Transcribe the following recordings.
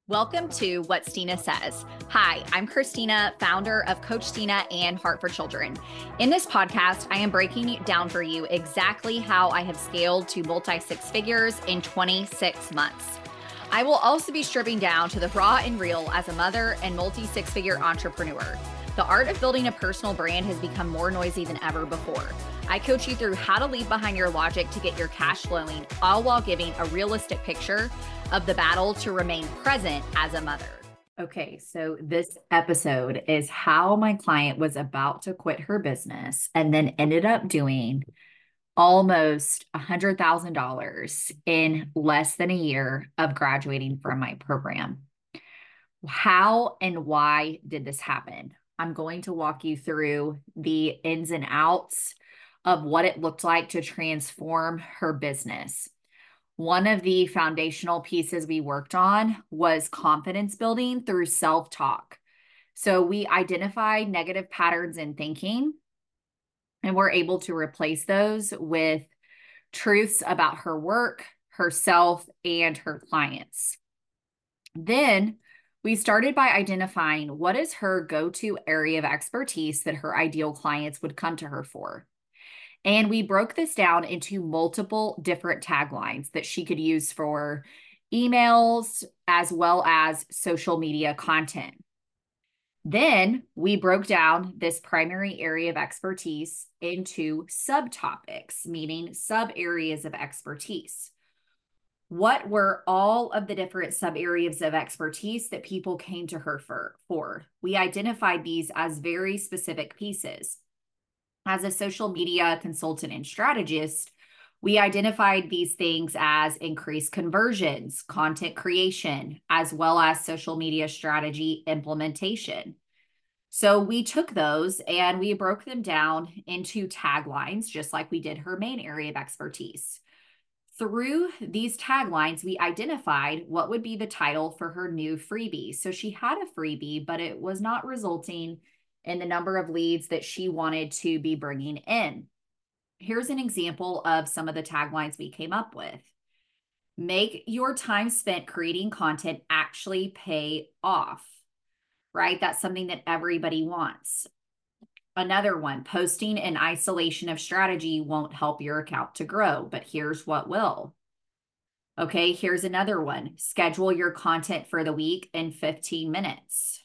Welcome to What Stina Says. Hi, I'm Christina, founder of Coach Stina and Heart for Children. In this podcast, I am breaking down for you exactly how I have scaled to multi-six figures in 26 months. I will also be stripping down to the raw and real as a mother and multi-six-figure entrepreneur. The art of building a personal brand has become more noisy than ever before. I coach you through how to leave behind your logic to get your cash flowing, all while giving a realistic picture of the battle to remain present as a mother. Okay, so this episode is how my client was about to quit her business and then ended up doing almost $100,000 in less than a year of graduating from my program. How and why did this happen? I'm going to walk you through the ins and outs of what it looked like to transform her business. One of the foundational pieces we worked on was confidence building through self-talk. So we identified negative patterns in thinking, and we're able to replace those with truths about her work, herself, and her clients. Then we started by identifying what is her go-to area of expertise that her ideal clients would come to her for. And we broke this down into multiple different taglines that she could use for emails as well as social media content. Then we broke down this primary area of expertise into subtopics, meaning sub areas of expertise. What were all of the different sub areas of expertise that people came to her for? We identified these as very specific pieces. As a social media consultant and strategist, we identified these things as increased conversions, content creation, as well as social media strategy implementation. So we took those and we broke them down into taglines, just like we did her main area of expertise. Through these taglines, we identified what would be the title for her new freebie. So she had a freebie, but it was not resulting in the number of leads that she wanted to be bringing in. Here's an example of some of the taglines we came up with. Make your time spent creating content actually pay off, right? That's something that everybody wants. Another one, posting in isolation of strategy won't help your account to grow, but here's what will. Okay, here's another one. Schedule your content for the week in 15 minutes.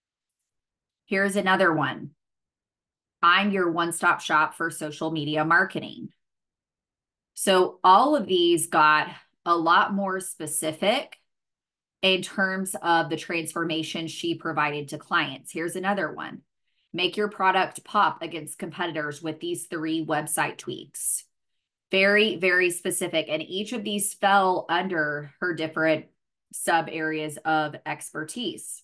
Here's another one. I'm your one-stop shop for social media marketing. So all of these got a lot more specific in terms of the transformation she provided to clients. Here's another one. Make your product pop against competitors with these 3 website tweaks. Very, very specific. And each of these fell under her different sub areas of expertise.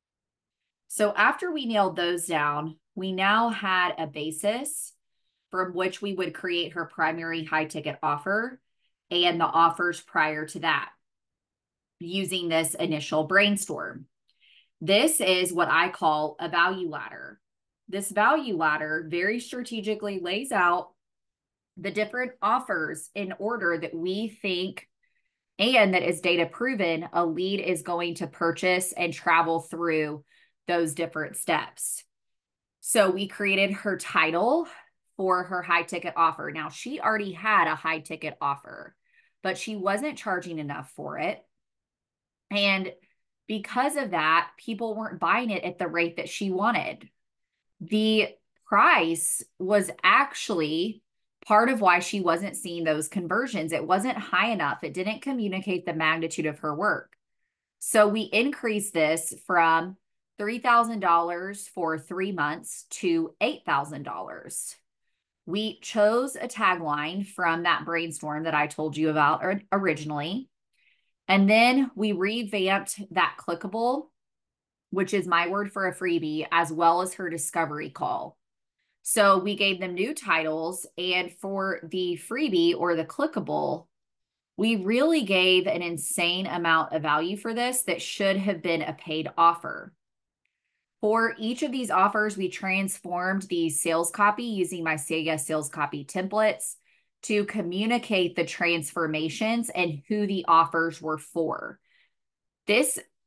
So after we nailed those down, we now had a basis from which we would create her primary high ticket offer and the offers prior to that using this initial brainstorm. This is what I call a value ladder. This value ladder very strategically lays out the different offers in order that we think and that is data proven a lead is going to purchase and travel through those different steps. So we created her title for her high ticket offer. Now she already had a high ticket offer, but she wasn't charging enough for it. And because of that, people weren't buying it at the rate that she wanted. The price was actually part of why she wasn't seeing those conversions. It wasn't high enough. It didn't communicate the magnitude of her work. So we increased this from $3,000 for 3 months to $8,000. We chose a tagline from that brainstorm that I told you about originally. And then we revamped that clickable, which is my word for a freebie, as well as her discovery call. So we gave them new titles. And for the freebie or the clickable, we really gave an insane amount of value for this that should have been a paid offer. For each of these offers, we transformed the sales copy using my Say Yes sales copy templates to communicate the transformations and who the offers were for. This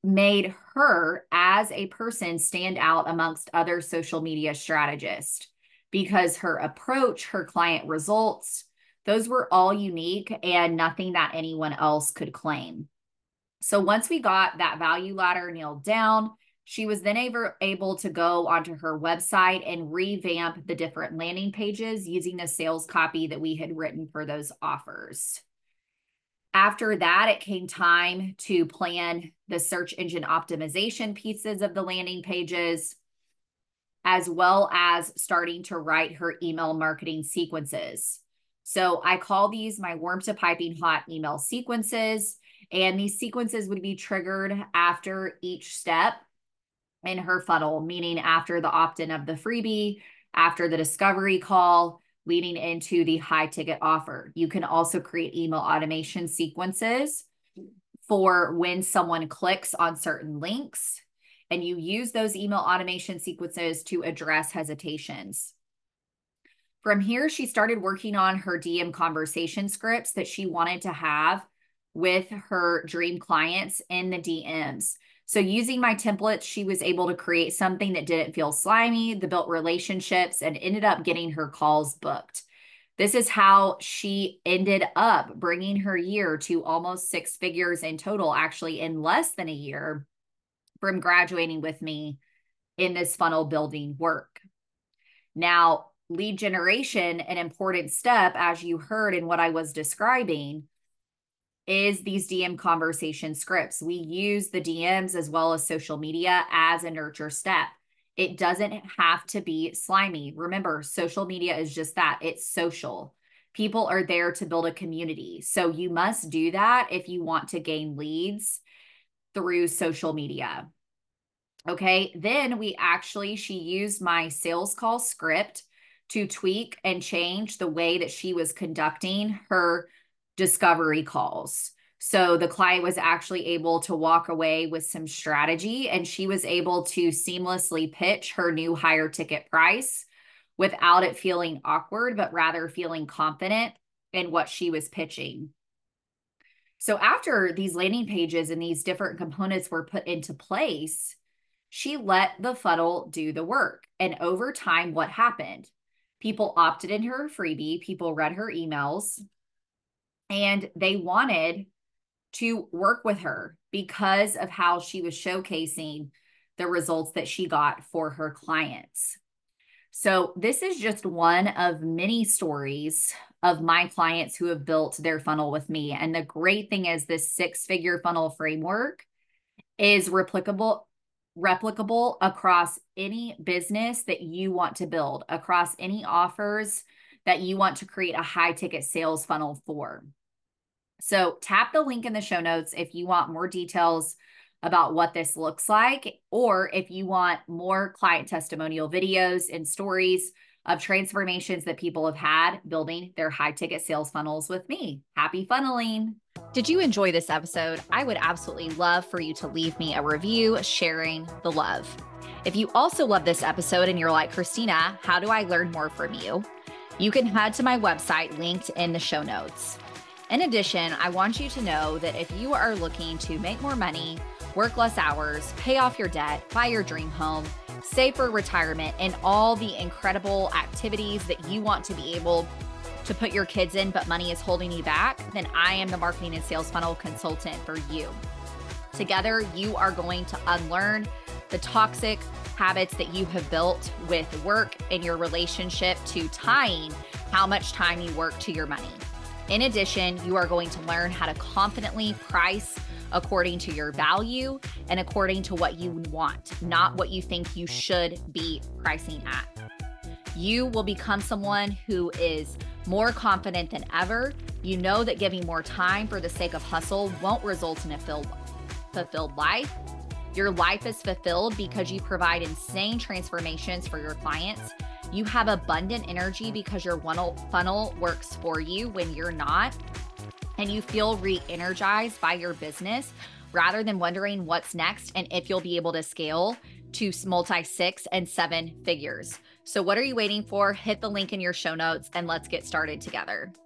made her as a person stand out amongst other social media strategists because her approach, her client results, those were all unique and nothing that anyone else could claim. So once we got that value ladder nailed down, she was then able to go onto her website and revamp the different landing pages using the sales copy that we had written for those offers. After that, it came time to plan the search engine optimization pieces of the landing pages, as well as starting to write her email marketing sequences. So I call these my warm to piping hot email sequences. And these sequences would be triggered after each step in her funnel, meaning after the opt-in of the freebie, after the discovery call, leading into the high ticket offer. You can also create email automation sequences for when someone clicks on certain links, and you use those email automation sequences to address hesitations. From here, she started working on her DM conversation scripts that she wanted to have with her dream clients in the DMs. So using my templates, she was able to create something that didn't feel slimy, that built relationships, and ended up getting her calls booked. This is how she ended up bringing her year to almost 6 figures in total, actually in less than a year from graduating with me in this funnel building work. Now, lead generation, an important step, as you heard in what I was describing, is these DM conversation scripts. We use the DMs as well as social media as a nurture step. It doesn't have to be slimy. Remember, social media is just that. It's social. People are there to build a community. So you must do that if you want to gain leads through social media. Okay, then she used my sales call script to tweak and change the way that she was conducting her discovery calls. So the client was actually able to walk away with some strategy, and she was able to seamlessly pitch her new higher ticket price without it feeling awkward, but rather feeling confident in what she was pitching. So after these landing pages and these different components were put into place, she let the funnel do the work. And over time, what happened? People opted in her freebie, people read her emails, and they wanted to work with her because of how she was showcasing the results that she got for her clients. So this is just one of many stories of my clients who have built their funnel with me. And the great thing is this 6-figure funnel framework is replicable across any business that you want to build, across any offers that you want to create a high ticket sales funnel for. So tap the link in the show notes if you want more details about what this looks like, or if you want more client testimonial videos and stories of transformations that people have had building their high ticket sales funnels with me. Happy funneling. Did you enjoy this episode? I would absolutely love for you to leave me a review sharing the love. If you also love this episode and you're like, Christina, how do I learn more from you? You can head to my website linked in the show notes. In addition, I want you to know that if you are looking to make more money, work less hours, pay off your debt, buy your dream home, save for retirement, and all the incredible activities that you want to be able to put your kids in, but money is holding you back, then I am the marketing and sales funnel consultant for you. Together, you are going to unlearn the toxic habits that you have built with work and your relationship to tying how much time you work to your money. In addition, you are going to learn how to confidently price according to your value and according to what you want, not what you think you should be pricing at. You will become someone who is more confident than ever. You know that giving more time for the sake of hustle won't result in a fulfilled life. Your life is fulfilled because you provide insane transformations for your clients. You have abundant energy because your funnel works for you when you're not. And you feel re-energized by your business rather than wondering what's next and if you'll be able to scale to multi 6 and 7 figures. So what are you waiting for? Hit the link in your show notes and let's get started together.